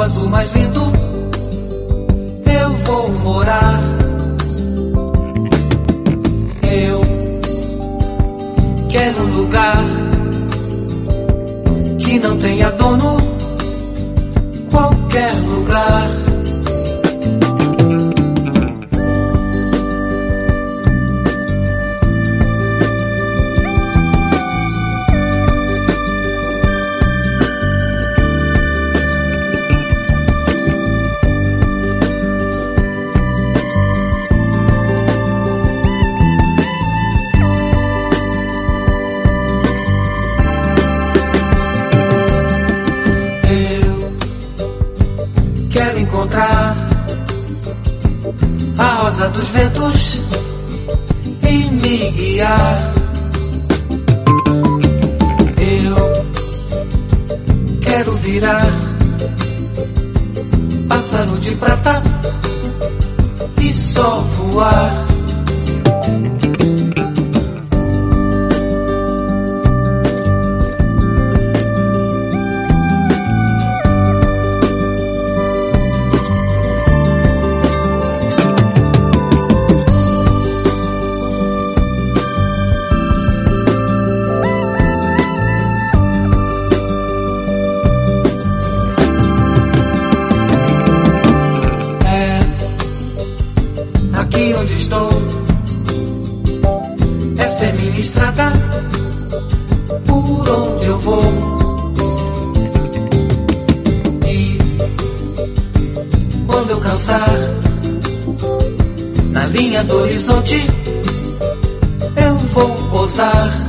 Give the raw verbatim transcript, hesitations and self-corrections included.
azul mais lindo eu vou morar. Eu quero um lugar que não tenha dono, qualquer lugar. Quero encontrar a rosa dos ventos e me guiar. Eu quero virar pássaro de prata e só voar. Aqui onde estou, essa é minha estrada, por onde eu vou. E quando eu cansar, na linha do horizonte, eu vou pousar.